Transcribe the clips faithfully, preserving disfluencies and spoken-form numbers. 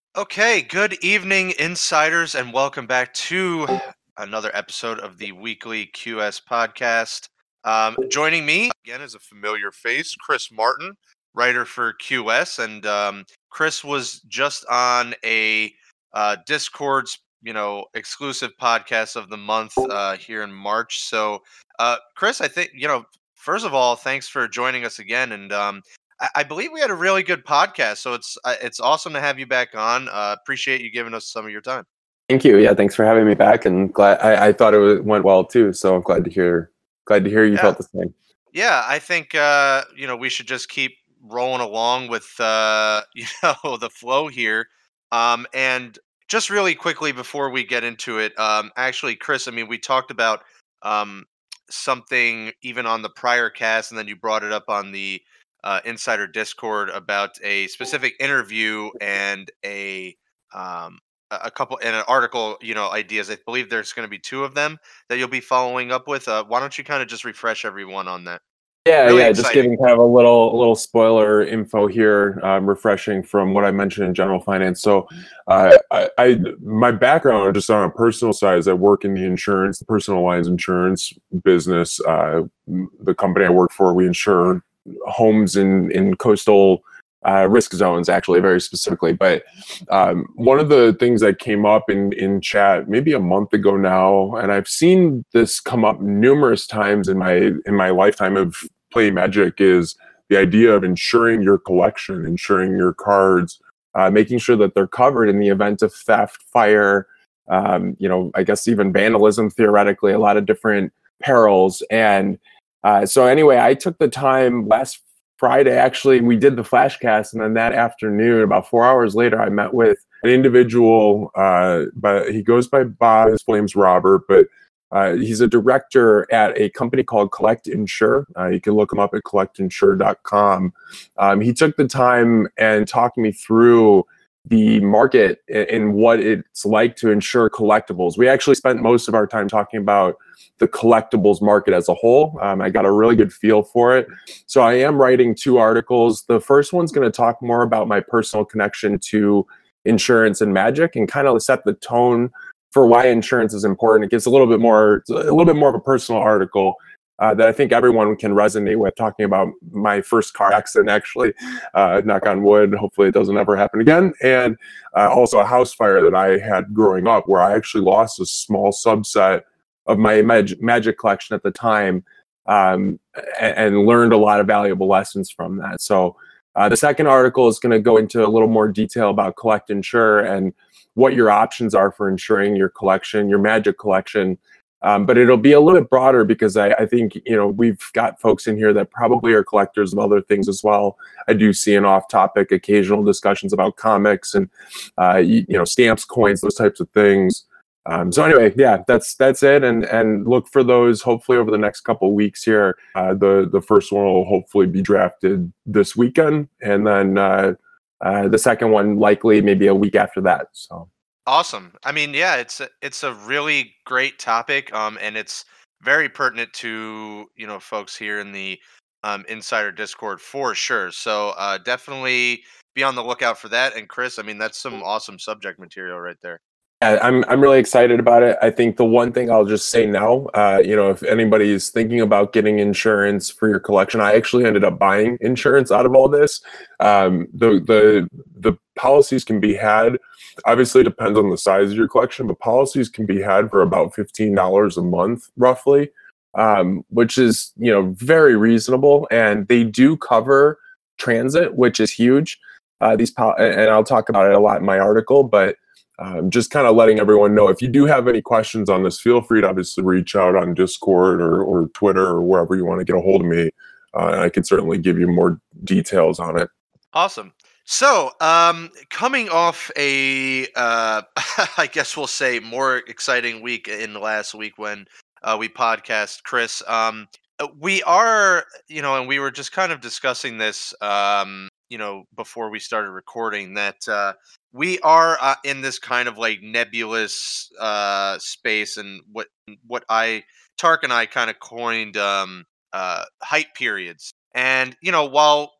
Okay, good evening, insiders, and welcome back to another episode of the weekly Q S podcast. Um, joining me again is a familiar face, Chris Martin, writer for Q S, and um, Chris was just on a uh, Discord's you know exclusive podcast of the month uh, here in March. So, uh, Chris, I think you know. First of all, thanks for joining us again, and um, I I believe we had a really good podcast, so it's uh, it's awesome to have you back on. Uh, appreciate you giving us some of your time. Thank you. Yeah, thanks for having me back. And glad I, I thought it was, went well too. So I'm glad to hear glad to hear you Yeah, felt the same. yeah. I think uh, you know we should just keep rolling along with uh, you know the flow here. Um, and just really quickly before we get into it, um, actually, Chris, I mean, we talked about um, something even on the prior cast, and then you brought it up on the uh, Insider Discord about a specific interview and a um, a a couple and an article, you know, ideas. I believe there's going to be two of them that you'll be following up with. Uh, why don't you kind of just refresh everyone on that? Yeah, Really yeah. Just exciting. giving kind of a little little spoiler info here, um, refreshing from what I mentioned in general finance. So, uh, I, I my background just on a personal side is I work in the insurance, the personal lines insurance business. Uh, the company I work for, we insure homes in in coastal uh, risk zones, actually, very specifically. But um, one of the things that came up in in chat maybe a month ago now, and I've seen this come up numerous times in my in my lifetime of playing Magic, is the idea of insuring your collection, insuring your cards, uh, making sure that they're covered in the event of theft, fire, um, you know, I guess even vandalism, theoretically, a lot of different perils. And uh, so anyway, I took the time last Friday, actually, we did the flashcast, and then that afternoon, about four hours later, I met with an individual, uh, but he goes by Bob, his full name's Robert, but uh, he's a director at a company called Collect Insure. Uh, you can look him up at collect insure dot com. Um, he took the time and talked me through the market and what it's like to insure collectibles. We actually spent most of our time talking about the collectibles market as a whole. Um, I got a really good feel for it. So I am writing two articles. The first one's going to talk more about my personal connection to insurance and Magic and kind of set the tone for why insurance is important. It gives a little bit more, a little bit more of a personal article uh, that I think everyone can resonate with. Talking about my first car accident, actually, uh, knock on wood. Hopefully, it doesn't ever happen again. And uh, also a house fire that I had growing up, where I actually lost a small subset of my mag- Magic collection at the time, um, and, and learned a lot of valuable lessons from that. So. Uh, the second article is going to go into a little more detail about Collect Insure and what your options are for insuring your collection, your Magic collection. Um, but it'll be a little bit broader because I, I think, you know, we've got folks in here that probably are collectors of other things as well. I do see an off-topic occasional discussions about comics and, uh, you, you know, stamps, coins, those types of things. Um, so anyway, yeah, that's that's it, and and look for those hopefully over the next couple of weeks here. Uh, the the first one will hopefully be drafted this weekend, and then uh, uh, the second one likely maybe a week after that. So Awesome. I mean, yeah, it's a, it's a really great topic, um, and it's very pertinent to you know folks here in the um, Insider Discord for sure. So uh, definitely be on the lookout for that. And Chris, I mean, that's some awesome subject material right there. yeah, I'm I'm really excited about it. I think the one thing I'll just say now, uh, you know, if anybody is thinking about getting insurance for your collection, I actually ended up buying insurance out of all this. Um, the the the policies can be had. Obviously, it depends on the size of your collection, but policies can be had for about fifteen dollars a month, roughly, um, which is you know very reasonable, and they do cover transit, which is huge. Uh, these pol- and I'll talk about it a lot in my article, but um, just kind of letting everyone know if you do have any questions on this, feel free to obviously reach out on Discord or, or Twitter or wherever you want to get a hold of me. Uh, and I can certainly give you more details on it. Awesome. So, um, coming off a, uh, I guess we'll say more exciting week in the last week when uh, we podcast, Chris. Um, uh, we are, you know, and we were just kind of discussing this, um, you know, before we started recording that uh, we are uh, in this kind of like nebulous uh, space, and what what I Tark and I kind of coined um, uh, hype periods. And you know, while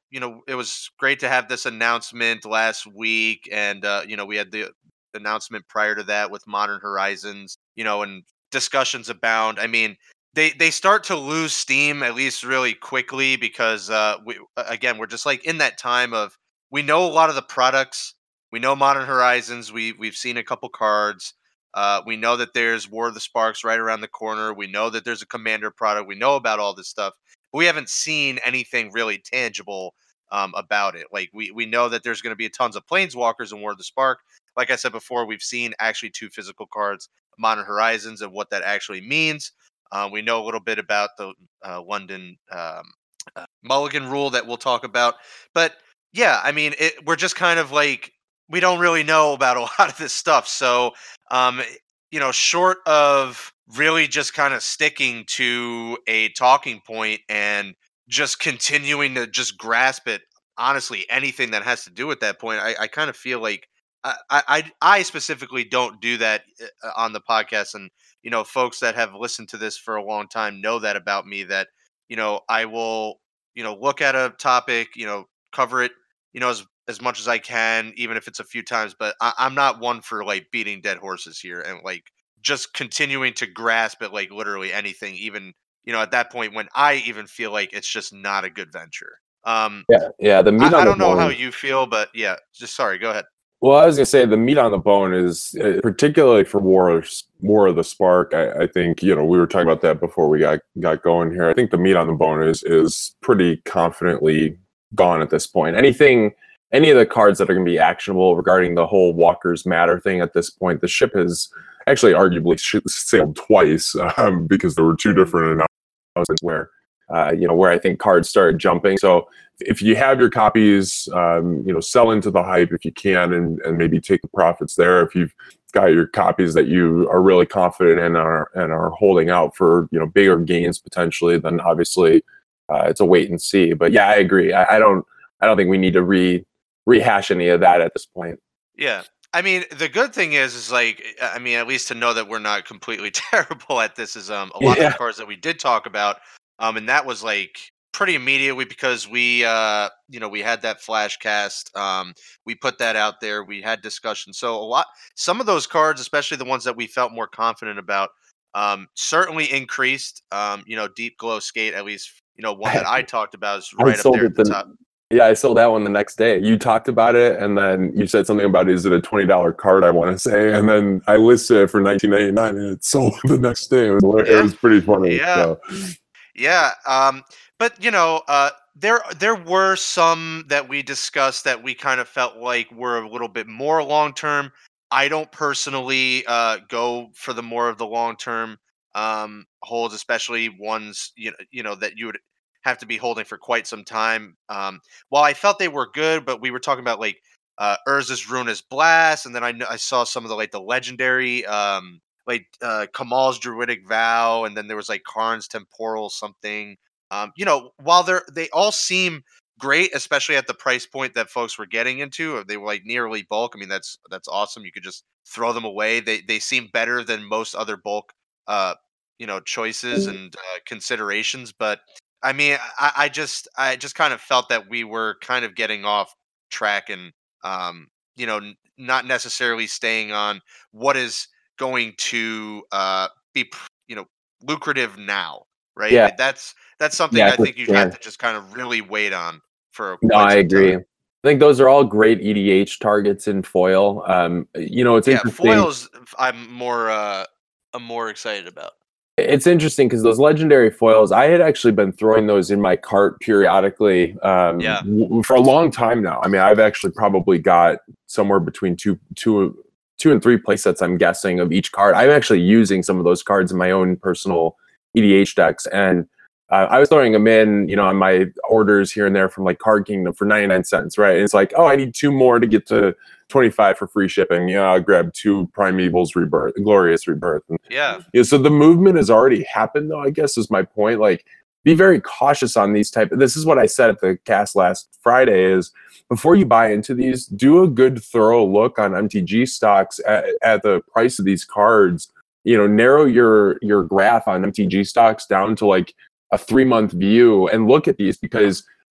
you know, it was great to have this announcement last week, and uh, you know, we had the announcement prior to that with Modern Horizons, you know, and discussions abound. I mean, they they start to lose steam at least really quickly because uh, we again we're just like in that time of we know a lot of the products. We know Modern Horizons. We we've seen a couple cards. Uh, we know that there's War of the Sparks right around the corner. We know that there's a Commander product. We know about all this stuff. But we haven't seen anything really tangible um, about it. Like we we know that there's going to be tons of Planeswalkers in War of the Spark. Like I said before, we've seen actually two physical cards, Modern Horizons, and what that actually means. Uh, we know a little bit about the uh, London um, uh, Mulligan rule that we'll talk about. But yeah, I mean, it, we're just kind of like we don't really know about a lot of this stuff. So, um, you know, short of really just kind of sticking to a talking point and just continuing to just grasp it, honestly, anything that has to do with that point, I, I kind of feel like I, I I specifically don't do that uh, on the podcast, and you know, folks that have listened to this for a long time know that about me. That you know, I will you know look at a topic, you know, cover it, you know, as as much as I can, even if it's a few times. But I, I'm not one for like beating dead horses here and like just continuing to grasp at like literally anything, even you know, at that point when I even feel like it's just not a good venture. Um, Yeah, yeah. The meat I, on I the don't know how bone. you feel, but yeah, just sorry. Go ahead. Well, I was gonna say the meat on the bone is uh, particularly for War of, War of the Spark. I, I think you know we were talking about that before we got got going here. I think the meat on the bone is is pretty confidently gone at this point. Anything, any of the cards that are going to be actionable regarding the whole Walkers Matter thing at this point, the ship has actually arguably sh- sailed twice um, because there were two different announcements where uh, you know where I think cards started jumping. So if you have your copies, um, you know, sell into the hype if you can, and, and maybe take the profits there. If you've got your copies that you are really confident in and are and are holding out for you know bigger gains potentially, then obviously uh, it's a wait and see. But yeah, I agree. I, I don't I don't think we need to re rehash any of that at this point. Yeah. I mean, the good thing is, is like, I mean, at least to know that we're not completely terrible at this is um a lot of the Yeah, cards that we did talk about, um, and that was like pretty immediately because we, uh, you know, we had that flash cast, um, we put that out there, we had discussion. So a lot, some of those cards, especially the ones that we felt more confident about, um, certainly increased. Um, you know, Deep Glow Skate, at least, you know, one that I talked about is I right up sold there it at the the top. yeah, I sold that one the next day. You talked about it, and then you said something about is it a twenty dollar card? I want to say, and then I listed it for nineteen ninety nine, and it sold the next day. It was it Yeah. was pretty funny. Yeah. So Yeah, um, but you know, uh, there there were some that we discussed that we kind of felt like were a little bit more long term. I don't personally uh, go for the more of the long term um, holds, especially ones you know you know that you would have to be holding for quite some time. Um, while I felt they were good, but we were talking about like uh, Urza's Ruinous Blast, and then I kn- I saw some of the like the legendary. Um, like uh, Kamal's Druidic Vow, and then there was like Karn's Temporal something. Um, you know, while they're they all seem great, especially at the price point that folks were getting into, or they were like nearly bulk. I mean, that's that's awesome. You could just throw them away. They they seem better than most other bulk, uh, you know, choices and uh, considerations. But I mean, I, I just I just kind of felt that we were kind of getting off track and um, you know, n- not necessarily staying on what is going to uh, be pr- you know lucrative now, right? yeah, Like that's that's something yeah, I for think you have sure. to just kind of really wait on for No, quite I some agree. time. I think those are all great E D H targets in foil. Um, you know, it's Yeah, interesting. foils. I'm more uh, I'm more excited about. It's interesting because those legendary foils, I had actually been throwing those in my cart periodically um, Yeah, w- for a long time now. I mean, I've actually probably got somewhere between two, two, two and three playsets. I'm guessing of each card. I'm actually using some of those cards in my own personal E D H decks, and uh, I was throwing them in, you know, on my orders here and there from like Card Kingdom for ninety-nine cents, right? And it's like, oh, I need two more to get to twenty-five for free shipping. Yeah, I'll grab two Primeval's Rebirth, Glorious Rebirth. And yeah, yeah, so the movement has already happened, though. I guess is my point. Like, be very cautious on these type. This is what I said at the cast last Friday: is before you buy into these, do a good, thorough look on M T G stocks at, at the price of these cards. You know, narrow your your graph on M T G stocks down to like a three month view and look at these because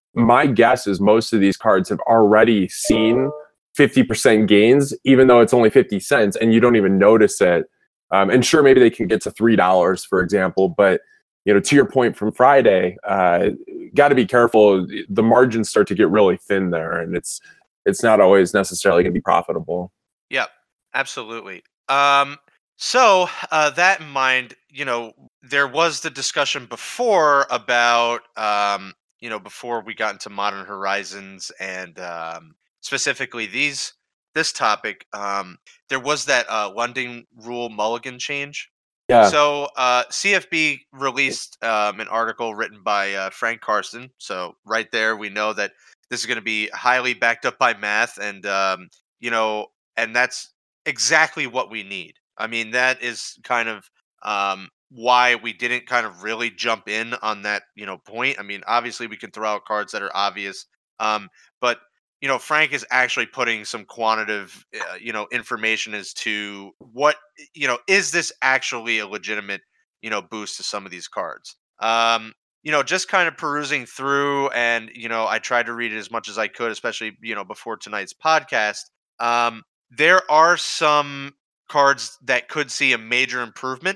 my guess is most of these cards have already seen fifty percent gains, even though it's only fifty cents and you don't even notice it. Um, and sure, maybe they can get to three dollars, for example. But, you know, to your point from Friday, uh, got to be careful. The margins start to get really thin there, and it's it's not always necessarily going to be profitable. Yep, absolutely. Um, so uh, that in mind, you know, there was the discussion before about, um, you know, before we got into Modern Horizons and um, specifically these this topic. Um, there was that uh, London Rule Mulligan change. Yeah. So uh, C F B released um, an article written by uh, Frank Karsten. So right there, we know that this is going to be highly backed up by math, and um, you know, and that's exactly what we need. I mean, that is kind of um, why we didn't kind of really jump in on that, you know, point. I mean, obviously, we can throw out cards that are obvious, um, but you know, Frank is actually putting some quantitative, uh, you know, information as to what, you know, is this actually a legitimate, you know, boost to some of these cards. Um, you know, just kind of perusing through, and you know, I tried to read it as much as I could, especially you know before tonight's podcast. Um, there are some cards that could see a major improvement,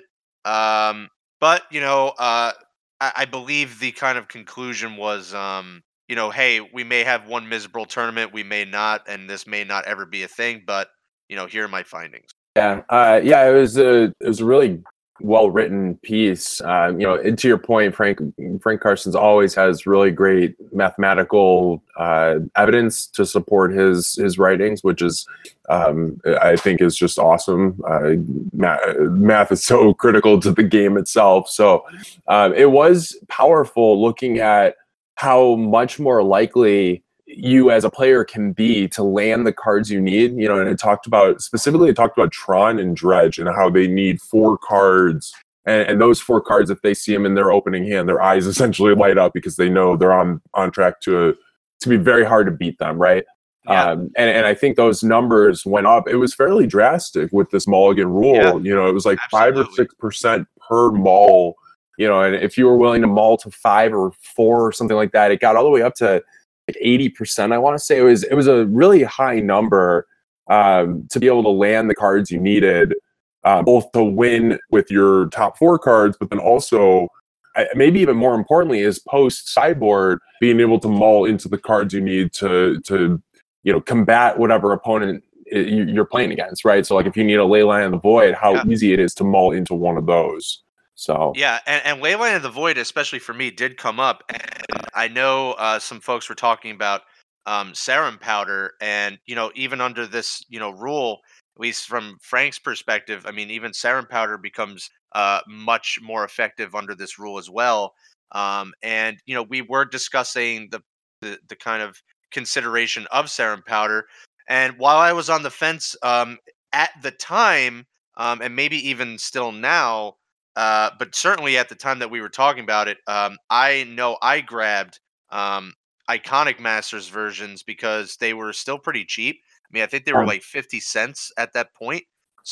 um, but you know, uh, I, I believe the kind of conclusion was, um, you know, hey, we may have one miserable tournament, we may not, and this may not ever be a thing, but you know, here are my findings. Yeah, uh, yeah, it was a it was a really well written piece. Uh, you know, and to your point, Frank Frank Karsten's always has really great mathematical uh, evidence to support his his writings, which is um, I think is just awesome. Uh, math, math is so critical to the game itself. So um, it was powerful looking at how much more likely you as a player can be to land the cards you need. You know, and it talked about, specifically it talked about Tron and Dredge and how they need four cards, and, and those four cards, if they see them in their opening hand, their eyes essentially light up because they know they're on on track to to be very hard to beat them, right? Yeah. Um, and, and I think those numbers went up. It was fairly drastic with this mulligan rule. Yeah, you know, it was like absolutely. five or six percent per mull. You know, and if you were willing to mull to five or four or something like that, it got all the way up to like eighty percent. I want to say it was it was a really high number um, to be able to land the cards you needed, uh, both to win with your top four cards, but then also, uh, maybe even more importantly, is post sideboard being able to mull into the cards you need to to you know combat whatever opponent you're playing against, right? So like if you need a Leyline of the Void, how yeah. easy it is to mull into one of those. So yeah, and, and Leyline of the Void, especially for me, did come up, and I know uh, some folks were talking about um, Serum Powder, and you know, even under this you know rule, at least from Frank's perspective, I mean, even Serum Powder becomes uh, much more effective under this rule as well. Um, and you know, we were discussing the, the the kind of consideration of Serum Powder, and while I was on the fence um, at the time, um, and maybe even still now. Uh, but certainly at the time that we were talking about it, um, I know I grabbed um, Iconic Masters versions because they were still pretty cheap. I mean, I think they were like fifty cents at that point.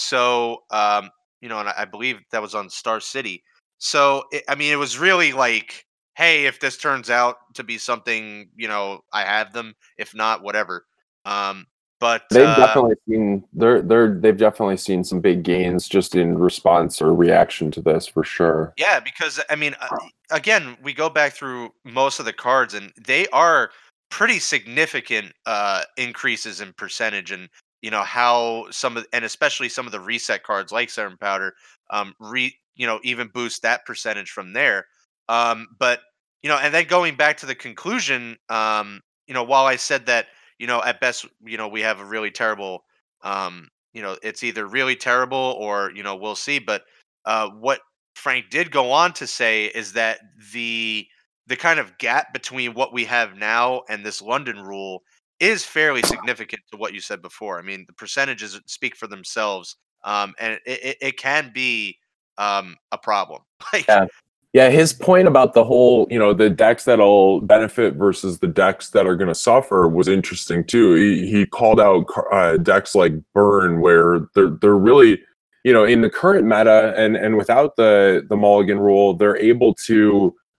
So, um, you know, and I, I believe that was on Star City. So, it, I mean, it was really like, hey, if this turns out to be something, you know, I have them. If not, whatever. Um, But they've uh, definitely seen they're they're they've definitely seen some big gains just in response or reaction to this for sure. Yeah, because I mean, uh, again, we go back through most of the cards, and they are pretty significant uh, increases in percentage, and you know how some of, and especially some of the reset cards like Serum Powder, um, re you know even boost that percentage from there. Um, but you know, and then going back to the conclusion, um, you know, while I said that. You know, at best, you know, we have a really terrible, um, you know, it's either really terrible or, you know, we'll see. But uh, what Frank did go on to say is that the the kind of gap between what we have now and this London rule is fairly significant to what you said before. I mean, the percentages speak for themselves, um, and it, it, it can be um, a problem. Like, yeah. Yeah, his point about the whole, you know, the decks that'll benefit versus the decks that are going to suffer was interesting too. He, he called out uh, decks like Burn, where they're they're really, you know, in the current meta and and without the the Mulligan rule, they're able to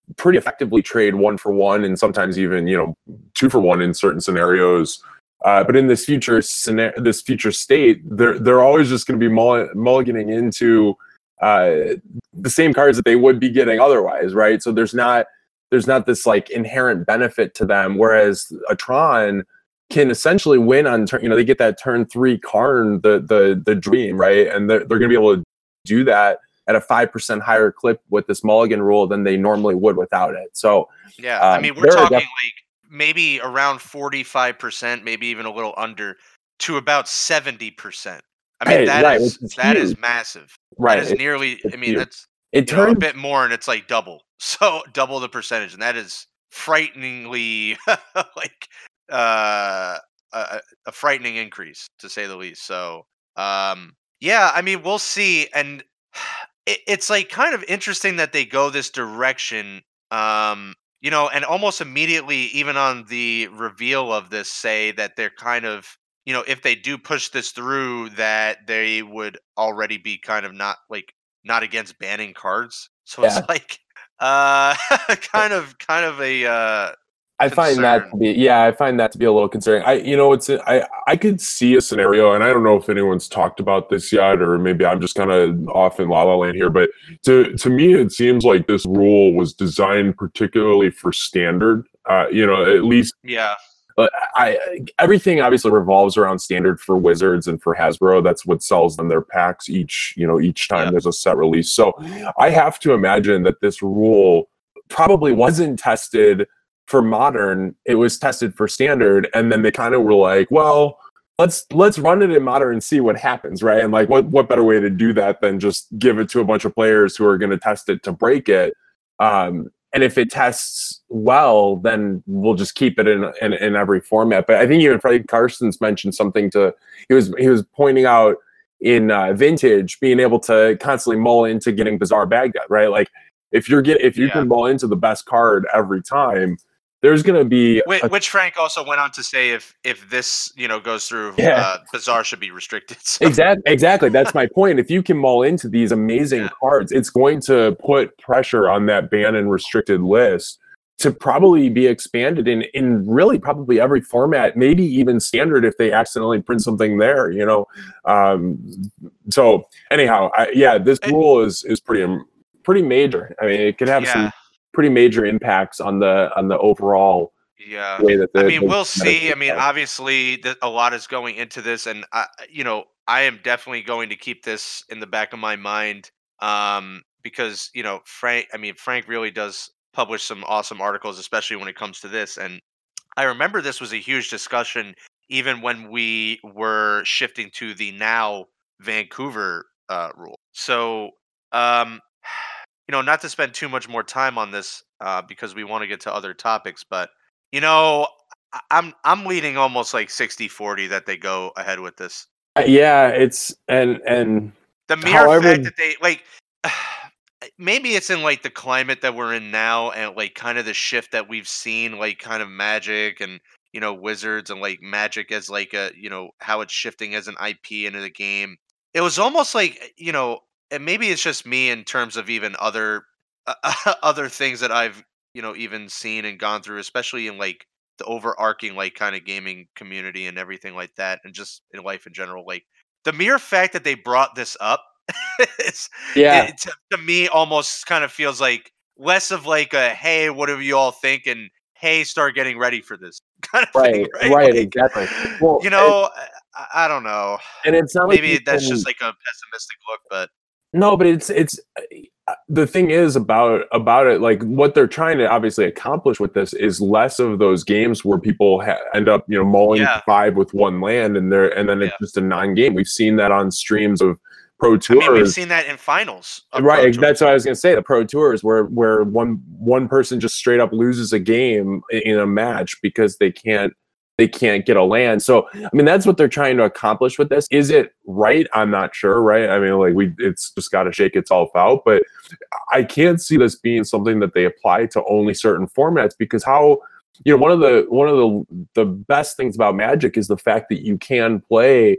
pretty effectively trade one for one, and sometimes even you know two for one in certain scenarios. Uh, but in this future scenario, this future state, they're they're always just going to be mull- mulliganing into uh, the same cards that they would be getting otherwise, right? So there's not there's not this like inherent benefit to them. Whereas a Tron can essentially win on turn. You know, they get that turn three Karn, the the the dream, right? And they're they're going to be able to do that at a five percent higher clip with this mulligan rule than they normally would without it. So yeah, um, I mean we're talking def- like. Maybe around forty-five percent, maybe even a little under, to about seventy percent. I mean, hey, that right, is that huge. is massive. Right. That is it, nearly, I mean, huge. that's it you know, turns, a bit more, and it's like double. So double the percentage, and that is frighteningly like uh, a, a frightening increase, to say the least. So, um, yeah, I mean, we'll see. And it, it's like kind of interesting that they go this direction. Um, You know, and almost immediately, even on the reveal of this, say that they're kind of, you know, if they do push this through, that they would already be kind of not like not against banning cards. So yeah. it's like, uh, kind of, kind of a. Uh, I find that to be, yeah, I find that to be a little concerning. I, you know, it's, I, I could see a scenario, and I don't know if anyone's talked about this yet, or maybe I'm just kind of off in la la land here, but to, to me, it seems like this rule was designed particularly for standard, uh, you know, at least. Yeah. But I, everything obviously revolves around standard for Wizards and for Hasbro. That's what sells them their packs each, you know, each time yeah. there's a set release. So I have to imagine that this rule probably wasn't tested for Modern. It was tested for Standard, and then they kind of were like, well, let's let's run it in Modern and see what happens, right? And like, what what better way to do that than just give it to a bunch of players who are going to test it to break it? Um, and if it tests well, then we'll just keep it in, in in every format. But I think even Freddie Carson's mentioned something to he was he was pointing out in uh, Vintage being able to constantly mull into getting Bizarre Baghdad, right? Like if you're get if you yeah. can mull into the best card every time, there's going to be which, a, which Frank also went on to say if if this you know goes through, yeah. uh, Bizarre should be restricted. So. Exactly, exactly. That's my point. If you can mull into these amazing yeah. cards, it's going to put pressure on that banned and restricted list to probably be expanded in in really probably every format, maybe even Standard if they accidentally print something there. You know, um, so anyhow, I, yeah, this it, rule is is pretty pretty major. I mean, it could have yeah. some pretty major impacts on the on the overall yeah way that the, I mean the we'll see. I mean obviously th- a lot is going into this, and I, you know I am definitely going to keep this in the back of my mind, um because you know Frank I mean Frank really does publish some awesome articles, especially when it comes to this. And I remember this was a huge discussion even when we were shifting to the now Vancouver uh rule. So um you know, not to spend too much more time on this uh, because we want to get to other topics, but you know, I'm I'm leaning almost like sixty forty that they go ahead with this. Uh, yeah, it's and and the mere however, fact that they like maybe it's in like the climate that we're in now, and like kind of the shift that we've seen, like kind of Magic and you know Wizards and like Magic as like a you know how it's shifting as an I P into the game. It was almost like you know. And maybe it's just me in terms of even other uh, other things that I've you know even seen and gone through, especially in like the overarching like kind of gaming community and everything like that, and just in life in general. Like the mere fact that they brought this up, is, yeah, it, to, to me almost kind of feels like less of like a hey, what do you all think, and hey, start getting ready for this kind of right, thing. Right, right, like, exactly. Well, you know, I, I don't know, and it's not maybe like that's can... just like a pessimistic look, but. No, but it's it's the thing is about about it. Like what they're trying to obviously accomplish with this is less of those games where people ha- end up you know mulling yeah. five with one land and they're and then yeah. it's just a non-game. We've seen that on streams of Pro Tours. I mean, we've seen that in finals, right? That's what I was going to say. The Pro Tours where where one one person just straight up loses a game in a match because they can't. They can't get a land. So, I mean, that's what they're trying to accomplish with this. Is it right? I'm not sure, right? I mean, like, we it's just got to shake itself out. But I can't see this being something that they apply to only certain formats because how, you know, one of the one of the the best things about Magic is the fact that you can play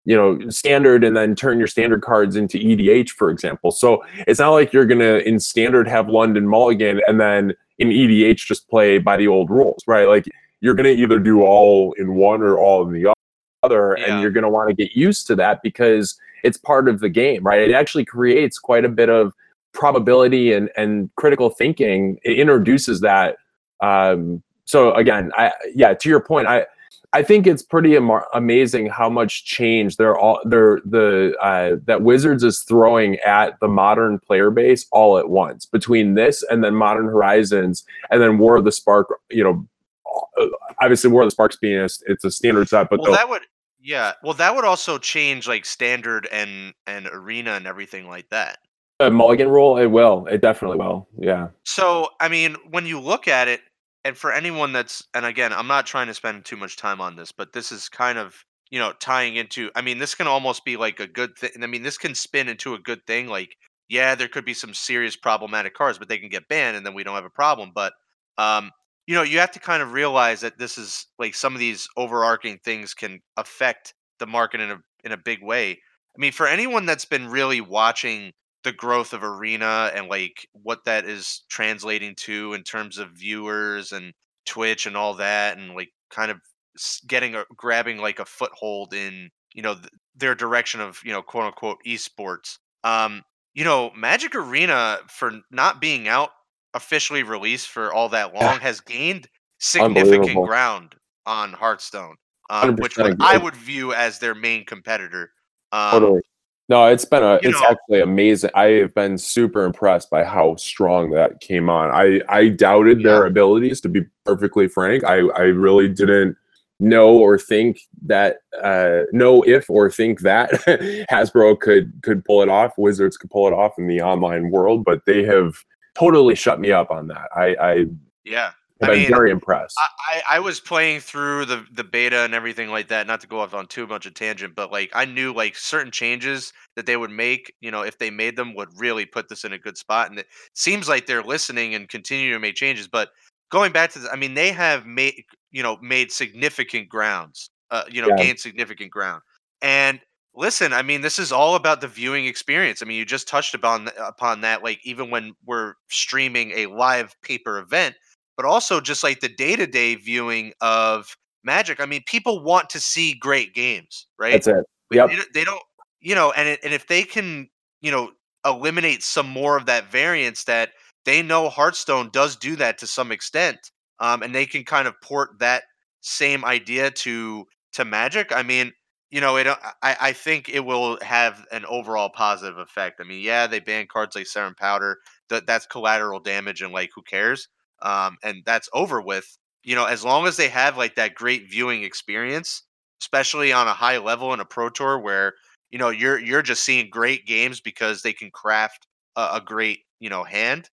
you know, standard and then turn your standard cards into E D H, for example. So it's not like you're going to in standard have London Mulligan and then in E D H just play by the old rules, right? Like you're going to either do all in one or all in the other, Yeah. and you're going to want to get used to that because it's part of the game, right? It actually creates quite a bit of probability and, and critical thinking. It introduces that. Um, so again, I, yeah, to your point, I, I think it's pretty am- amazing how much change they're all they're the uh, that Wizards is throwing at the modern player base all at once between this and then Modern Horizons and then War of the Spark. You know, obviously War of the Sparks being a, it's a standard set, but well, that would yeah, well, that would also change like standard and and arena and everything like that. the Mulligan rule, it will, it definitely will, yeah. So, I mean, when you look at it, and for anyone that's, and again, I'm not trying to spend too much time on this, but this is kind of, you know, tying into, I mean, this can almost be like a good thing. I mean, this can spin into a good thing. Like, yeah, there could be some serious problematic cards, but they can get banned and then we don't have a problem. But, um, you know, you have to kind of realize that this is like some of these overarching things can affect the market in a in a big way. I mean, for anyone that's been really watching the growth of arena and like what that is translating to in terms of viewers and Twitch and all that, and like kind of s- getting a grabbing like a foothold in, you know, th- their direction of, you know, quote unquote esports. Um, you know, Magic Arena, for not being out officially released for all that long, has gained significant Unbelievable. ground on Hearthstone, um, which would one hundred percent I agree. would view as their main competitor. Um, Totally. No, it's been a you it's know, actually amazing. I have been super impressed by how strong that came on. I I doubted yeah. their abilities, to be perfectly frank. I I really didn't know or think that uh know if or think that Hasbro could could pull it off, Wizards could pull it off in the online world, but they have totally shut me up on that. I I Yeah. have I been mean, very impressed. I, I I was playing through the the beta and everything like that, not to go off on too much of tangent, but like I knew like certain changes that they would make, you know, if they made them, would really put this in a good spot. And it seems like they're listening and continue to make changes. But going back to the, I mean, they have made, you know, made significant grounds, uh, you know, Yeah, gained significant ground. And listen, I mean, this is all about the viewing experience. I mean, you just touched upon upon that, like even when we're streaming a live paper event, but also just like the day-to-day viewing of Magic. I mean, people want to see great games, right? that's it. But they Yep. don't, they don't, you know, and it, and if they can, you know, eliminate some more of that variance, that they know Hearthstone does do that to some extent, um, and they can kind of port that same idea to to Magic. I mean, you know, it. I I think it will have an overall positive effect. I mean, yeah, they ban cards like Serum Powder. That that's collateral damage, and like, who cares? Um, and that's over with. You know, as long as they have like that great viewing experience, especially on a high level in a pro tour where, you know, you're you're just seeing great games because they can craft a, a great, you know, hand.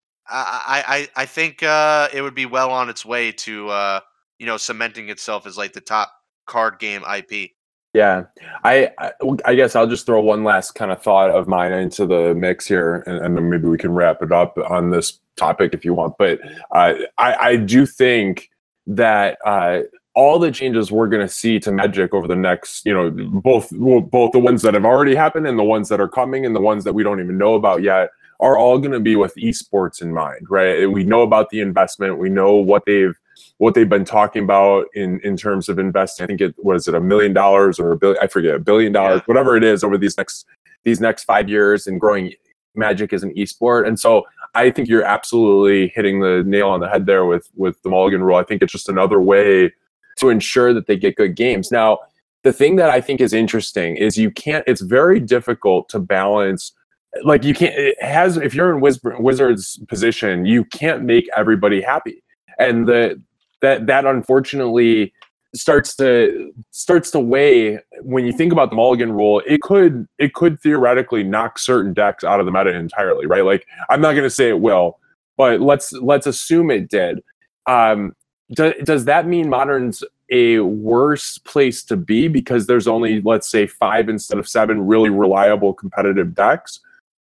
I I I I think uh, it would be well on its way to, uh, you know, cementing itself as like the top card game I P. Yeah, I, I I guess I'll just throw one last kind of thought of mine into the mix here, and, and then maybe we can wrap it up on this topic if you want. But uh, I I do think that uh, all the changes we're going to see to Magic over the next, you know, both well, both the ones that have already happened and the ones that are coming and the ones that we don't even know about yet, are all going to be with esports in mind, right? We know about the investment, we know what they've what they've been talking about in in terms of investing. I think it was it a million dollars or a billion, I forget, a billion dollars, Yeah. whatever it is, over these next these next five years and growing Magic as an esport. And so I think you're absolutely hitting the nail on the head there with with the Mulligan rule. I think it's just another way to ensure that they get good games. Now, the thing that I think is interesting is you can't, it's very difficult to balance, like you can't, it has, if you're in Wiz, Wizards position, you can't make everybody happy. And the that that unfortunately starts to starts to weigh when you think about the Mulligan rule. It could it could theoretically knock certain decks out of the meta entirely, right? Like, I'm not going to say it will, but let's let's assume it did. Um, do, does that mean Modern's a worse place to be because there's only, let's say, five instead of seven really reliable competitive decks,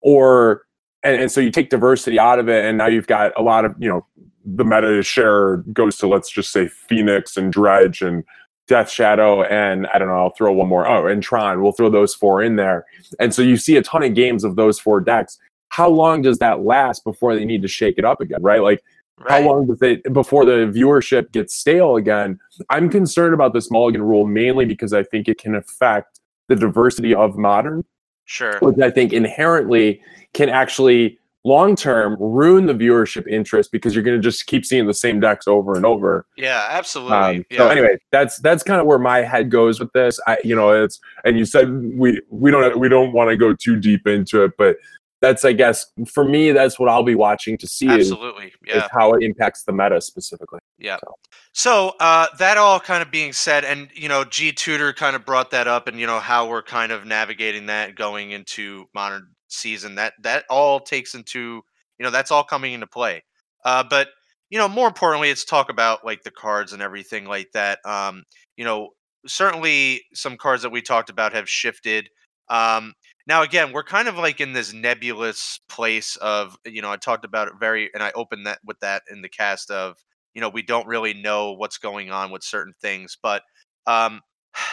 or and, and so you take diversity out of it, and now you've got a lot of, you know, the meta share goes to, let's just say, Phoenix and Dredge and Death Shadow, and I don't know, I'll throw one more. Oh, and Tron. We'll throw those four in there. And so you see a ton of games of those four decks. How long does that last before they need to shake it up again, right? Like, Right. how long does it before the viewership gets stale again? I'm concerned about this mulligan rule mainly because I think it can affect the diversity of Modern, Sure. which I think inherently can actually long-term ruin the viewership interest because you're going to just keep seeing the same decks over and over. Yeah, absolutely. Um, yeah. So anyway, that's that's kind of where my head goes with this. I, you know, it's and you said we we don't we don't want to go too deep into it, but that's, I guess, for me, that's what I'll be watching to see is, Absolutely. Yeah. is how it impacts the meta specifically. Yeah. So. So uh, that all kind of being said, and you know, G Tutor kind of brought that up, and you know how we're kind of navigating that going into Modern season. That that all takes into you know that's all coming into play. Uh, but you know, more importantly, it's talk about like the cards and everything like that. Um, you know, certainly some cards that we talked about have shifted. Um, now again, we're kind of like in this nebulous place of you know I talked about it very, and I opened that with that in the cast of you know we don't really know what's going on with certain things, but um,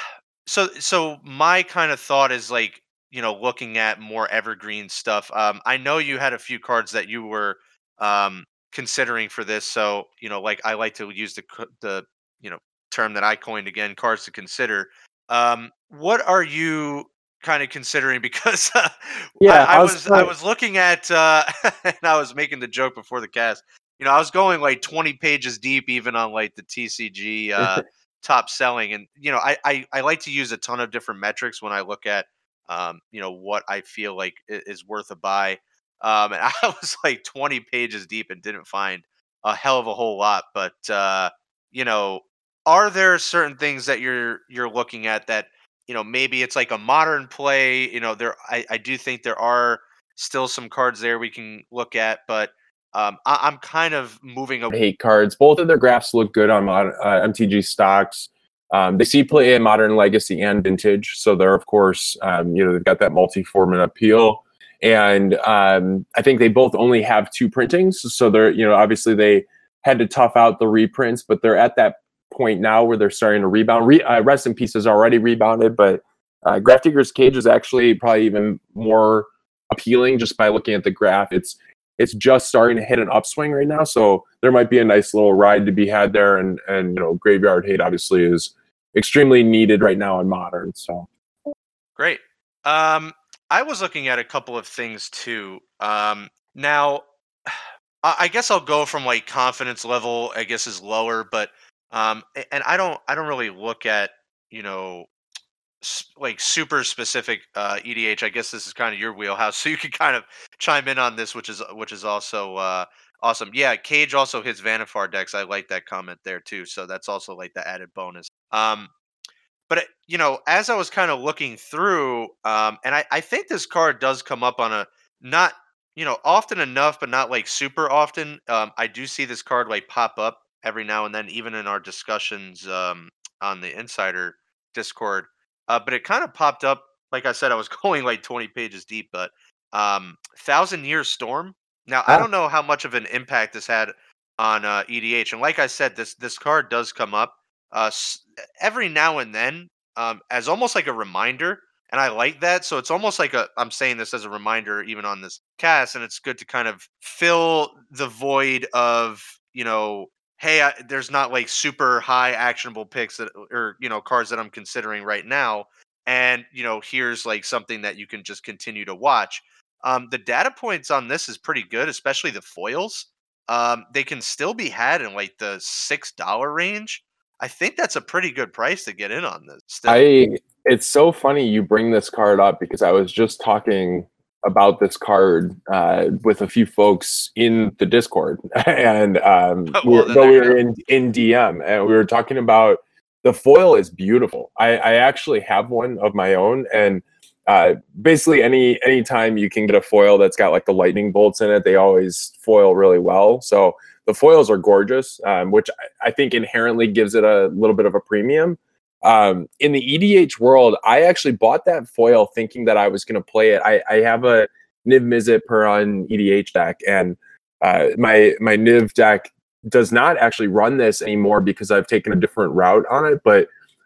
so so my kind of thought is like you know looking at more evergreen stuff. Um, I know you had a few cards that you were um considering for this, so you know like I like to use the co- the you know term that I coined again, cards to consider. Um, what are you kind of considering because uh, I, Yeah, I I was was I was looking at uh, and I was making the joke before the cast. You know, I was going like twenty pages deep, even on like the T C G uh, top selling, and you know, I, I I like to use a ton of different metrics when I look at um, you know what I feel like i- is worth a buy. Um, and I was like twenty pages deep and didn't find a hell of a whole lot. But uh, you know, are there certain things that you're you're looking at that you know maybe it's like a modern play? You know, there I, I do think there are still some cards there we can look at, but um, I, I'm kind of moving away. hate cards. Both of their graphs look good on mod, uh, M T G stocks. Um, they see play in Modern, Legacy, and Vintage, so they're of course um, you know they've got that multi-format appeal. And um, I think they both only have two printings, so they're you know obviously they had to tough out the reprints, but they're at that point now where they're starting to rebound. Re- uh, Rest in Peace has already rebounded, but uh, Grafdigger's Cage is actually probably even more appealing just by looking at the graph. It's it's just starting to hit an upswing right now, so there might be a nice little ride to be had there. And and you know, Graveyard Hate obviously is extremely needed right now in Modern. So Great. Um, I was looking at a couple of things too. Um, now, I I guess I'll go from like confidence level. I guess is lower, but um, a- and I don't I don't really look at you know s- like super specific uh, E D H. I guess this is kind of your wheelhouse, so you can kind of chime in on this, which is which is also uh, awesome. Yeah, Cage also hits Vanifar decks. I like that comment there too. So that's also like the added bonus. Um, but it- you know, as I was kind of looking through, um, and I, I think this card does come up on a not you know often enough, but not like super often. Um, I do see this card like pop up every now and then, even in our discussions um, on the Insider Discord. Uh, but it kind of popped up. Like I said, I was going like twenty pages deep, but um, Thousand Year Storm. Now I ah, don't know how much of an impact this had on uh, E D H, and like I said, this this card does come up uh, s- every now and then um, as almost like a reminder, and I like that. So it's almost like a I'm saying this as a reminder, even on this cast, and it's good to kind of fill the void of you know hey, I, there's not like super high actionable picks that, or you know cards that I'm considering right now, and you know here's like something that you can just continue to watch. Um, the data points on this is pretty good, especially the foils. Um, they can still be had in like the six dollar range. I think that's a pretty good price to get in on this. Still, I it's so funny you bring this card up because I was just talking about this card uh, with a few folks in the Discord, and um, we well, were, then but there we you were go. in in D M and we were talking about the foil is beautiful. I, I actually have one of my own, and uh, basically any anytime you can get a foil that's got like the lightning bolts in it, they always foil really well. So the foils are gorgeous, um, which I, I think inherently gives it a little bit of a premium. Um, in the E D H world, I actually bought that foil thinking that I was going to play it. I, I have a Niv Mizzet Perun E D H deck, and uh, my my Niv deck does not actually run this anymore because I've taken a different route on it. But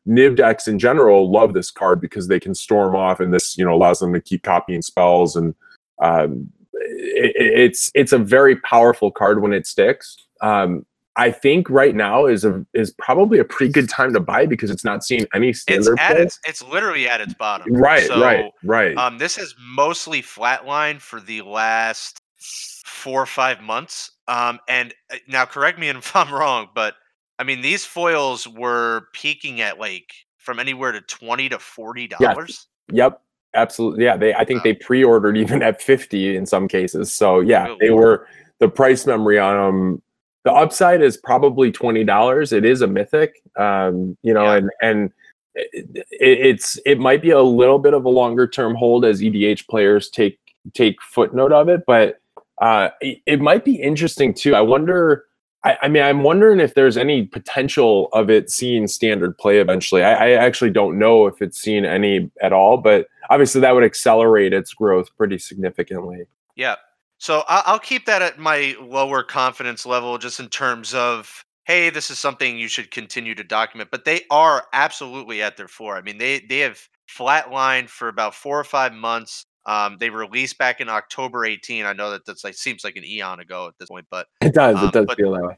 Niv decks in general love this card because they can storm off, and this, you know, allows them to keep copying spells, and um, it, it's it's a very powerful card when it sticks. Um, I think right now is a is probably a pretty good time to buy because it's not seeing any standard It's at play. its it's literally at its bottom. Right, so, right, right. Um, this has mostly flatlined for the last four or five months. Um, and uh, now correct me if I'm wrong, but I mean these foils were peaking at like from anywhere to twenty to forty dollars. Yeah. Yep, absolutely. Yeah, they I think Oh. they pre-ordered even at fifty in some cases. So yeah, Good they Lord. were the price memory on them. The upside is probably twenty dollars. It is a mythic, um, you know, Yeah. and and it, it, it's it might be a little bit of a longer term hold as E D H players take take footnote of it, but uh, it, it might be interesting too. I wonder. I, I mean, I'm wondering if there's any potential of it seeing standard play eventually. I, I actually don't know if it's seen any at all, but obviously that would accelerate its growth pretty significantly. Yeah. So I- I'll keep that at my lower confidence level, just in terms of, hey, this is something you should continue to document. But they are absolutely at their floor. I mean, they they have flatlined for about four or five months. Um, they released back in October eighteenth. I know that that's like seems like an eon ago at this point, but It does. um, it does but feel that way.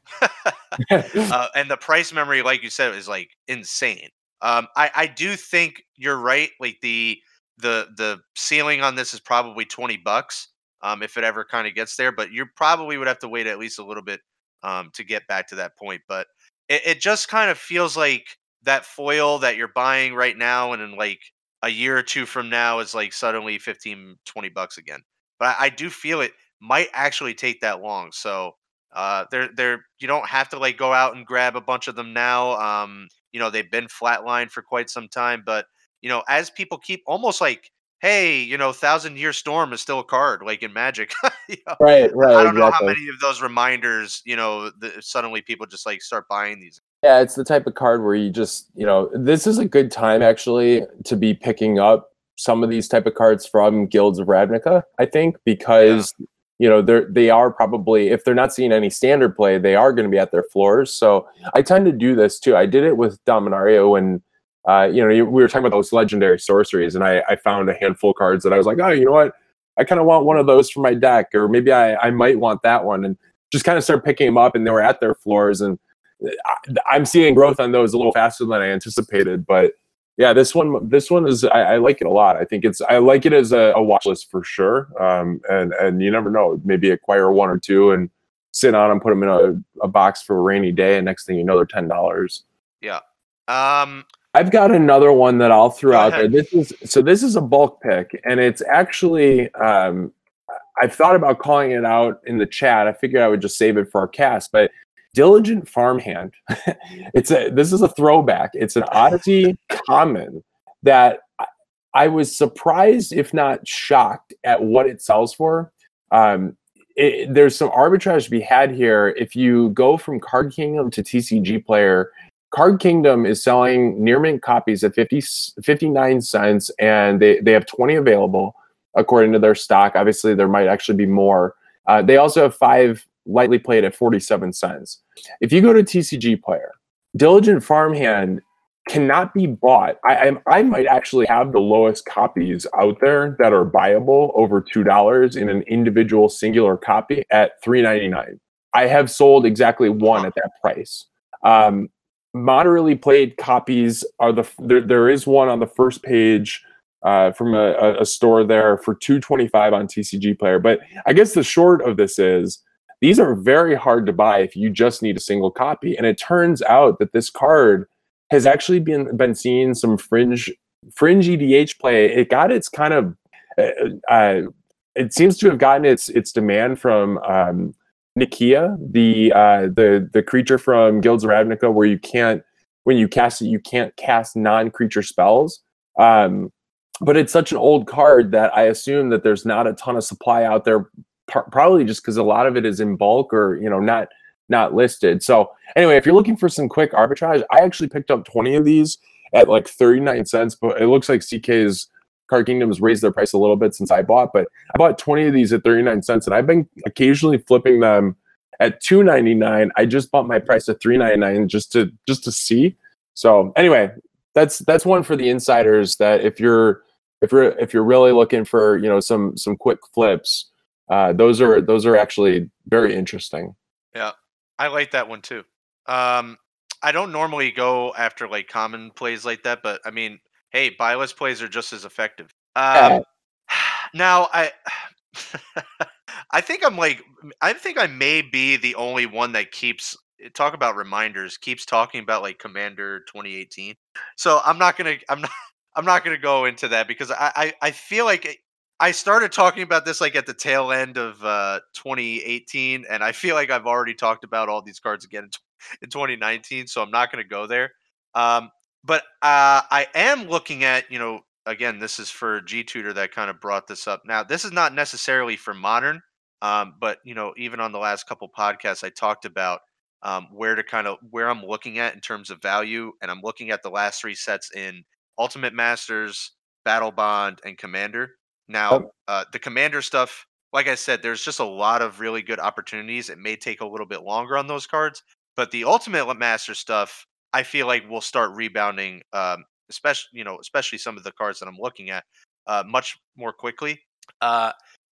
uh, and the price memory, like you said, is like insane. Um, I I do think you're right. Like the the the ceiling on this is probably twenty bucks. Um, if it ever kind of gets there, but you probably would have to wait at least a little bit um, to get back to that point. But it, it just kind of feels like that foil that you're buying right now, and in like a year or two from now, is like suddenly fifteen, twenty bucks again. But I, I do feel it might actually take that long. So uh, they're they're you don't have to like go out and grab a bunch of them now. Um, you know, they've been flatlined for quite some time, but you know, as people keep almost like, hey, you know, Thousand Year Storm is still a card, like in Magic. You know, Right, right, I don't know how exactly. many of those reminders, you know, the, suddenly people just like start buying these. Yeah, it's the type of card where you just, you know, this is a good time actually to be picking up some of these type of cards from Guilds of Ravnica, I think, because you know, they're they are probably, if they're not seeing any standard play, they are going to be at their floors. So I tend to do this too. I did it with Dominario, and uh, you know, you- we were talking about those legendary sorceries, and I, I found a handful of cards that I was like, oh, you know what, I kind of want one of those for my deck, or maybe I, I might want that one, and just kind of start picking them up, and they were at their floors, and I, I'm seeing growth on those a little faster than I anticipated. But yeah, this one, this one is, I, I like it a lot. I think it's, I like it as a, a watch list for sure. Um, and and you never know, maybe acquire one or two and sit on them, put them in a, a box for a rainy day, and next thing you know, they're ten dollars. Yeah. Um. I've got another one that I'll throw Go out ahead. there. This is so. This is a bulk pick, and it's actually. Um, I've thought about calling it out in the chat. I figured I would just save it for our cast, but Diligent Farmhand. it's a. This is a throwback. It's an Odyssey common that I, I was surprised, if not shocked, at what it sells for. Um, it, there's some arbitrage to be had here. If you go from Card Kingdom to T C G Player, Card Kingdom is selling near mint copies at fifty, fifty-nine cents, and they, they have twenty available according to their stock. Obviously, there might actually be more. Uh, they also have five lightly played at forty-seven cents. If you go to T C G Player, Diligent Farmhand cannot be bought. I, I, I might actually have the lowest copies out there that are buyable over two dollars in an individual singular copy at three ninety-nine. I have sold exactly one at that price. Um, moderately played copies are the there, there is one on the first page uh, from a, a store there for two twenty-five on T C G Player. But I guess the short of this is these are very hard to buy if you just need a single copy. And it turns out that this card has actually been been seeing some fringe fringe E D H play. It got its kind of uh, uh, it seems to have gotten its its demand from um, Nikia, the uh, the the creature from Guilds of Ravnica, where you can't when you cast it, you can't cast non-creature spells. Um, but it's such an old card that I assume that there's not a ton of supply out there, par- probably just because a lot of it is in bulk or you know not not listed. So anyway, if you're looking for some quick arbitrage, I actually picked up twenty of these at like thirty-nine cents, but it looks like C K's Card Kingdom has raised their price a little bit since I bought, but I bought twenty of these at thirty-nine cents, and I've been occasionally flipping them at two ninety-nine. I just bumped my price to three ninety-nine just to just to see. So anyway, that's that's one for the insiders. That if you're if you're if you're really looking for you know some some quick flips, uh, those are those are actually very interesting. Yeah, I like that one too. Um, I don't normally go after like common plays like that, but I mean, hey, buy list plays are just as effective. Yeah. Um, now I, I think I'm like, I think I may be the only one that keeps talk about reminders, keeps talking about like Commander twenty eighteen. So I'm not gonna, I'm not, I'm not gonna go into that because I, I, I feel like it- I started talking about this like at the tail end of uh, twenty eighteen, and I feel like I've already talked about all these cards again in, tw- in twenty nineteen. So I'm not going to go there. Um, but uh, I am looking at, you know, again, this is for G Tutor that kind of brought this up. Now, this is not necessarily for modern, um, but you know, even on the last couple podcasts, I talked about um, where to kind of where I'm looking at in terms of value, and I'm looking at the last three sets in Ultimate Masters, Battle Bond, and Commander. Now, Yep. uh, the Commander stuff, like I said, there's just a lot of really good opportunities. It may take a little bit longer on those cards, but the Ultimate Master stuff, I feel like will start rebounding, um, especially you know, especially some of the cards that I'm looking at, uh, much more quickly. Uh,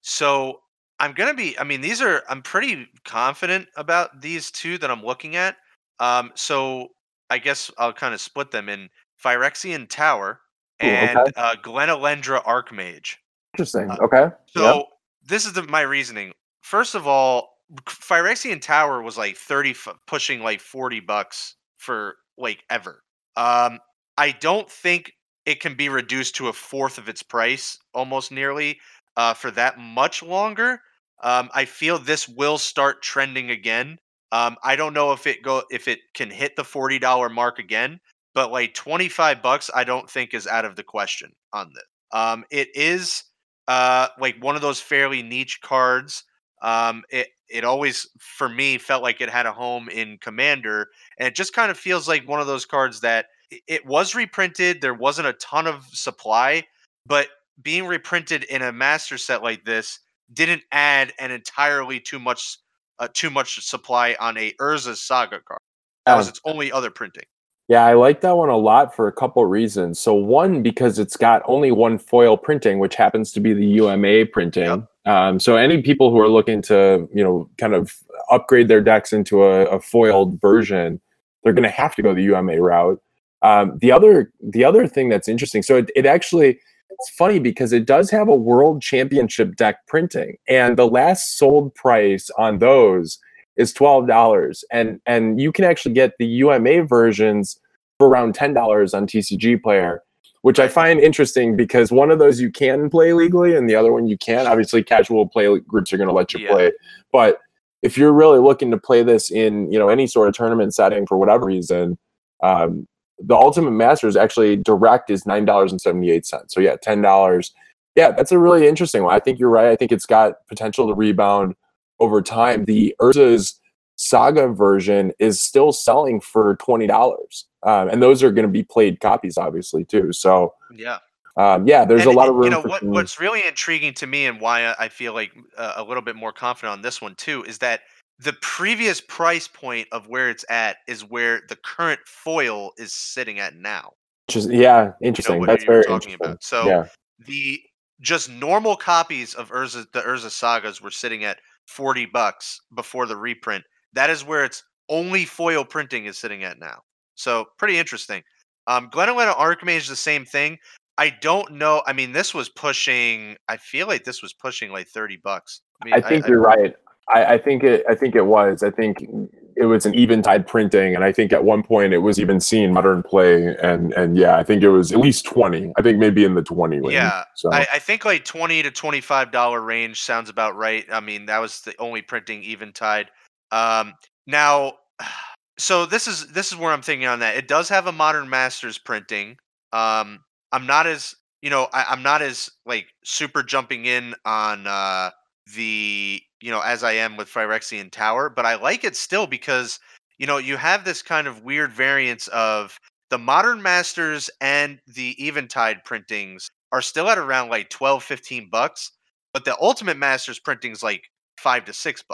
so I'm gonna be. I mean, these are. I'm pretty confident about these two that I'm looking at. Um, so I guess I'll kind of split them in Phyrexian Tower Ooh, okay. and uh, Glenelendra Archmage. Interesting. Uh, Okay. Yep. so this is the, my reasoning. First of all, Phyrexian Tower was like thirty, f- pushing like forty bucks for like ever. Um, I don't think it can be reduced to a fourth of its price, almost nearly, uh, for that much longer. Um, I feel this will start trending again. Um, I don't know if it go if it can hit the forty dollar mark again, but like twenty five bucks, I don't think is out of the question on this. Um, it is uh, like one of those fairly niche cards. Um, it it always for me felt like it had a home in Commander, and it just kind of feels like one of those cards that i- it was reprinted. There wasn't a ton of supply, but being reprinted in a master set like this didn't add an entirely too much uh, too much supply on a Urza Saga card. That was Yeah. its only other printing. Yeah, I like that one a lot for a couple reasons. So one, because it's got only one foil printing, which happens to be the U M A Yep. printing. Um, so any people who are looking to, you know, kind of upgrade their decks into a, a foiled version, they're going to have to go the U M A route. Um, the other, the other thing that's interesting, so it, it actually, it's funny because it does have a World Championship deck printing, and the last sold price on those is twelve dollars, and and you can actually get the U M A versions for around ten dollars on T C G Player, which I Right. find interesting because one of those you can play legally and the other one you can't. Obviously, casual play groups are going to let you Yeah. play, but if you're really looking to play this in you know any sort of tournament setting for whatever reason, um, the Ultimate Masters actually direct is nine dollars and seventy eight cents. So yeah, ten dollars. Yeah, that's a really interesting one. I think you're right. I think it's got potential to rebound over time. The Urza's Saga version is still selling for twenty dollars, um, and those are going to be played copies, obviously too. So Yeah. um, yeah, there's And, a lot and of you room know for what? some. What's really intriguing to me, and why I I feel like uh, a little bit more confident on this one too, is that the previous price point of where it's at is where the current foil is sitting at now. Just yeah, You know interesting. what That's you were very talking interesting. about. So Yeah, the just normal copies of Urza, the Urza sagas were sitting at forty bucks before the reprint. That is where its only foil printing is sitting at now. So pretty interesting. Um, Glenelena Archmage is the same thing. I don't know. I mean, this was pushing. I feel like this was pushing like thirty bucks. I mean, I I, think I you're right. I, I think it. I think it was. I think it was an eventide printing, and I think at one point it was even seen modern play, and and yeah, I think it was at least twenty. I think maybe in the twenty range. yeah, I, So I think like twenty to twenty five dollar range sounds about right. I mean, that was the only printing eventide. Um, now, so this is this is where I'm thinking on that. It does have a modern masters printing. Um, I'm not as you know I, I'm not as like super jumping in on uh, the you know as I am with Phyrexian Tower, but I like it still because you know you have this kind of weird variance of the modern masters and the eventide printings are still at around like twelve, fifteen bucks, but the ultimate masters printing is like five to six bucks.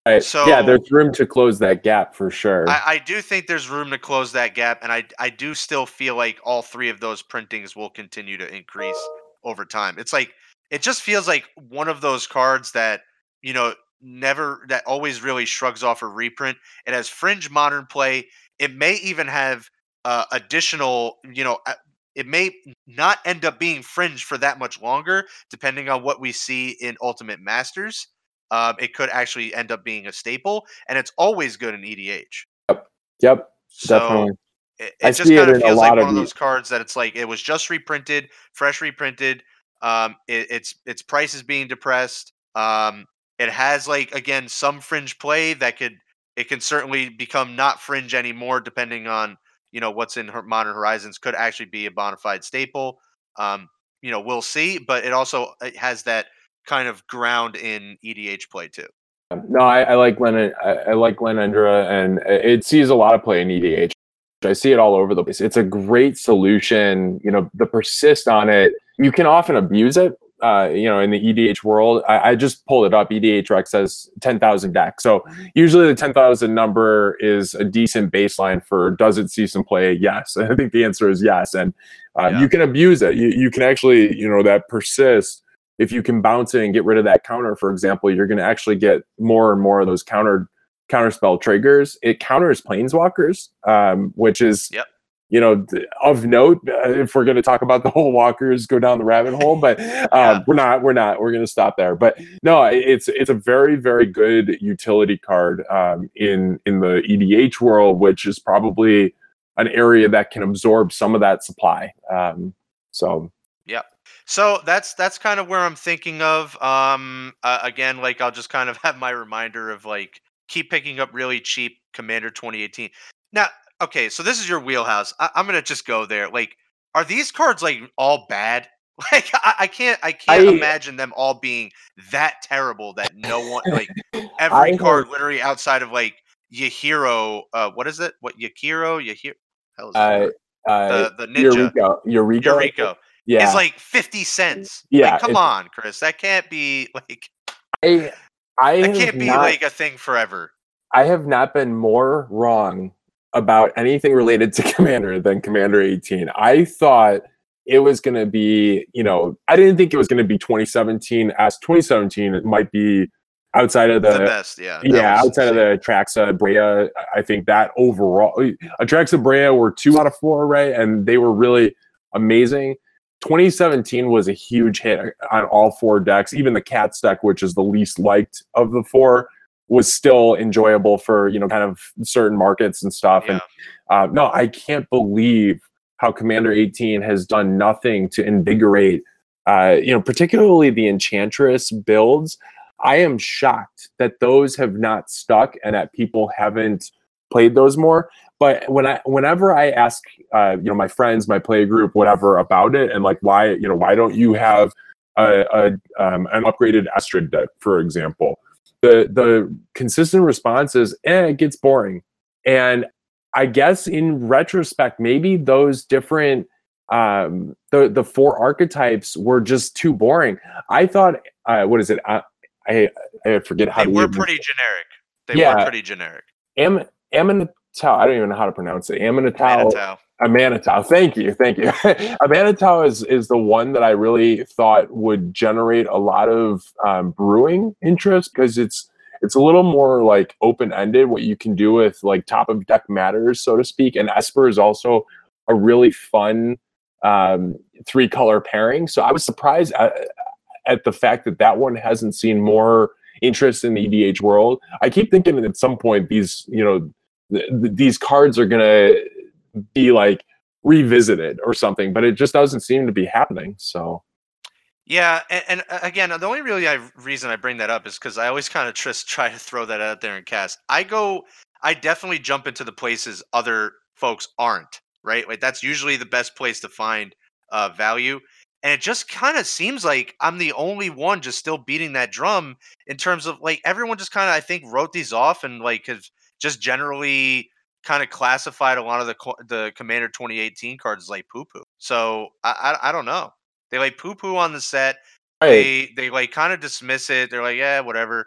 Right. So yeah, there's room to close that gap for sure. I, I do think there's room to close that gap, and I I do still feel like all three of those printings will continue to increase over time. It's like it just feels like one of those cards that you know never that always really shrugs off a reprint. It has fringe modern play. It may even have uh, additional, you know, uh, it may not end up being fringe for that much longer, depending on what we see in Ultimate Masters. Um, it could actually end up being a staple, and it's always good in E D H. Yep. Yep. So Definitely. it, I it just see it kind of in a feels like lot one of of the those cards that it's like it was just reprinted, fresh reprinted. Um, it, its its price is being depressed. Um, it has like again some fringe play that could it can certainly become not fringe anymore, depending on you know what's in Hor- Modern Horizons. Could actually be a bona fide staple. Um, you know, we'll see, but it also it has that kind of ground in E D H play too. No, I, I like Len. I, I like Lenendra, and it sees a lot of play in E D H. I see it all over the place. It's a great solution. You know, the persist on it. You can often abuse it. Uh, you know, in the E D H world, I, I just pulled it up. E D H Rec says ten thousand decks. So usually the ten thousand number is a decent baseline for does it see some play? Yes. I think the answer is yes. And uh, Yeah. you can abuse it. You, you can actually, you know, that persist. If you can bounce it and get rid of that counter, for example, you're going to actually get more and more of those counter counterspell triggers. It counters planeswalkers, um, which is, Yep. you know, of note. Uh, if we're going to talk about the whole walkers, go down the rabbit hole, but um, Yeah. we're not. We're not. We're going to stop there. But no, it's it's a very very good utility card um, in in the E D H world, which is probably an area that can absorb some of that supply. Um, so. Yep. So that's that's kind of where I'm thinking of. Um, uh, again, like I'll just kind of have my reminder of like keep picking up really cheap Commander twenty eighteen. Now, okay, so this is your wheelhouse. I, I'm gonna just go there. Like, are these cards like all bad? Like, I, I can't I can't I imagine them all being that terrible that no one like I every have card literally outside of like Yahiro. Uh, what is it? What Yakiro? Yahiro? Hell is that uh, card? uh, The the ninja Eureka, Eureka, Yuriko is yeah, like fifty cents. Like, yeah. come It's on, Chris. That can't be like I I that have can't be not like a thing forever. I have not been more wrong about anything related to Commander than Commander eighteen. I thought it was going to be, you know, I didn't think it was going to be twenty seventeen. As twenty seventeen, it might be outside of The the best, yeah. That yeah, was outside of insane. the Atraxa, Brea. I think that overall, Atraxa, Brea were two out of four, right? And they were really amazing. twenty seventeen was a huge hit on all four decks. Even the Cats deck, which is the least liked of the four, was still enjoyable for, you know, kind of certain markets and stuff. Yeah. And uh, no, I can't believe how Commander eighteen has done nothing to invigorate, uh, you know, particularly the Enchantress builds. I am shocked that those have not stuck and that people haven't played those more. But when I, whenever I ask, uh, you know, my friends, my play group, whatever about it, and like why, you know, why don't you have a, a um, an upgraded Astrid deck, for example? The the consistent response is, eh, it gets boring. And I guess in retrospect, maybe those different um, the the four archetypes were just too boring. I thought, uh, what is it? I, I I forget how They to were even. pretty generic. They were Yeah, pretty generic. Am Amanitau. I don't even know how to pronounce it. Amanitau. Manitau. Amanitau. Thank you, thank you. Amanitau is is the one that I really thought would generate a lot of um, brewing interest because it's it's a little more like open ended. What you can do with like top of deck matters, so to speak. And Esper is also a really fun um, three color pairing. So I was surprised at, at the fact that that one hasn't seen more interest in the E D H world. I keep thinking that at some point these, you know, th- th- these cards are gonna be like revisited or something, but it just doesn't seem to be happening. So Yeah, and, and uh, again, the only really I, reason I bring that up is because I always kind of just try to throw that out there and cast. I go, I definitely jump into the places other folks aren't. Right, like that's usually the best place to find uh, value. And it just kind of seems like I'm the only one just still beating that drum in terms of like everyone just kind of I think wrote these off and like has just generally kind of classified a lot of the co- the Commander twenty eighteen cards as like poo poo. So I, I I don't know. They like poo poo on the set. right. They they like kind of dismiss it. They're like, yeah, whatever.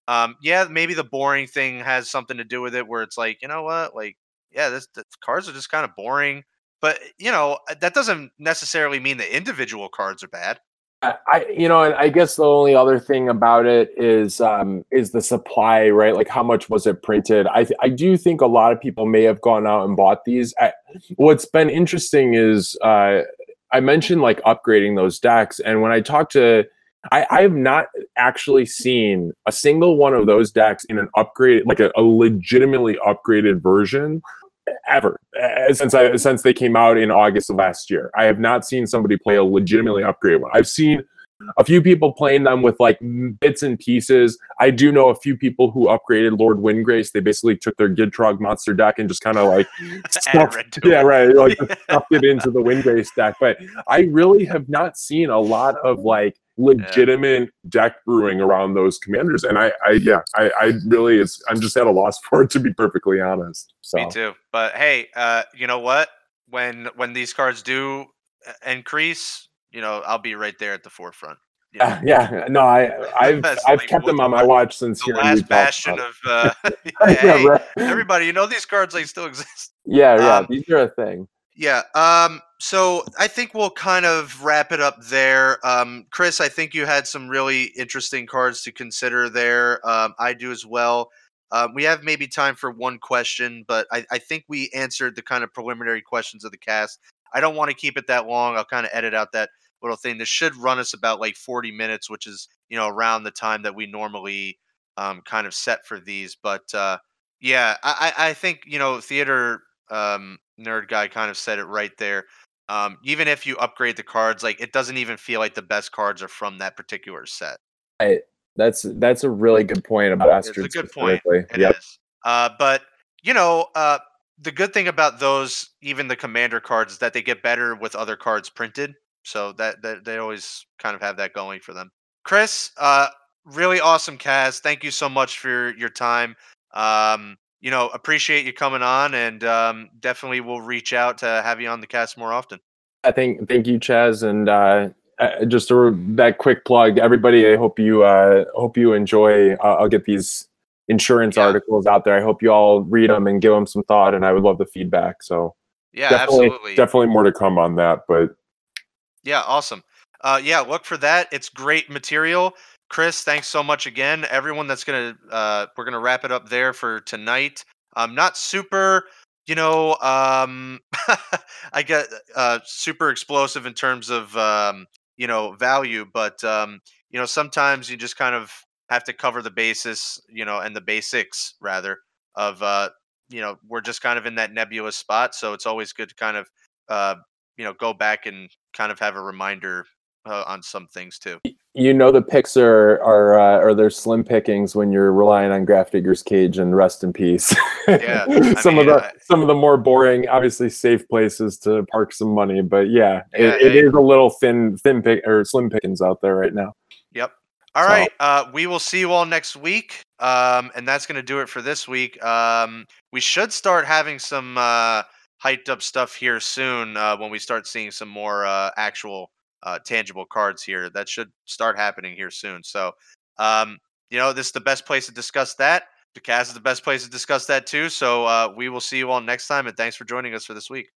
Um, yeah, maybe the boring thing has something to do with it, where it's like, you know what, like, yeah, this the cards are just kind of boring. But you know, uh, that doesn't necessarily mean the individual cards are bad. I, I- you know, and I guess the only other thing about it is um, is the supply, right? Like, how much was it printed? I th- I do think a lot of people may have gone out and bought these. I, what's been interesting is uh, I mentioned like upgrading those decks, and when I talked to, I, I have not actually seen a single one of those decks in an upgrade, like a, a legitimately upgraded version ever uh, since I since they came out in August of last year. I have not seen somebody play a legitimately upgraded one. I've seen a few people playing them with like bits and pieces. I do know a few people who upgraded Lord Windgrace. They basically took their Gidtrog monster deck and just kind of like Add stuffed, red to yeah, it. right, like stuffed it into the Windgrace deck. But I really have not seen a lot of like legitimate deck brewing around those commanders, and I, I yeah, I, I really, it's, I'm just at a loss for it, to be perfectly honest. So. Me too. But hey, uh, you know what? When when these cards do uh, increase, you know, I'll be right there at the forefront. You know, Yeah, yeah, no, I, I've, as I've like kept what them the, on my watch since the hearing you last talk bastion about of uh, it. yeah, Yeah, hey, right. everybody, you know these cards like still exist. Yeah, yeah, Um, these are a thing. yeah. Um, so I think we'll kind of wrap it up there. Um, Chris, I think you had some really interesting cards to consider there. Um, I do as well. Um, we have maybe time for one question, but I, I think we answered the kind of preliminary questions of the cast. I don't want to keep it that long. I'll kind of edit out that little thing. This should run us about like forty minutes, which is, you know, around the time that we normally um, kind of set for these. But uh, yeah, I, I I think, you know, theater um, nerd guy kind of said it right there. Um, even if you upgrade the cards, like it doesn't even feel like the best cards are from that particular set. I, that's that's a really good point about It's a Astrid good point. specifically. It Yep. is. Uh, but you know, uh, the good thing about those, even the commander cards, is that they get better with other cards printed. So that, that they always kind of have that going for them. Chris, uh, really awesome cast. Thank you so much for your time. Um, you know, appreciate you coming on, and um, definitely will reach out to have you on the cast more often. I think thank you, Chaz, and uh, uh, just a, that quick plug, everybody. I hope you uh, hope you enjoy. Uh, I'll get these insurance Yeah, articles out there. I hope you all read them and give them some thought, and I would love the feedback. So yeah, definitely, absolutely. definitely more to come on that. But Yeah, awesome. Uh, yeah, look for that. It's great material. Chris, thanks so much again. Everyone that's gonna uh, we're gonna wrap it up there for tonight. Um, not super, you know, um, I get uh, super explosive in terms of um, you know, value, but um, you know, sometimes you just kind of have to cover the basis, you know, and the basics rather of uh, you know, we're just kind of in that nebulous spot, so it's always good to kind of uh, you know, go back and kind of have a reminder uh, on some things too. you know the picks are are uh, are their slim pickings when you're relying on Grafdigger's Cage and Rest in Peace. Yeah, I some of mean, the I, some of the more boring, obviously safe places to park some money, but yeah, it, yeah, it hey, is a little thin thin pick or slim pickings out there right now. yep. All So right, uh, we will see you all next week, um, and that's going to do it for this week. Um, we should start having some uh, hyped up stuff here soon uh, when we start seeing some more uh, actual uh, tangible cards here. That should start happening here soon. So, um, you know, this is the best place to discuss that. The cast is the best place to discuss that too. So uh, we will see you all next time, and thanks for joining us for this week.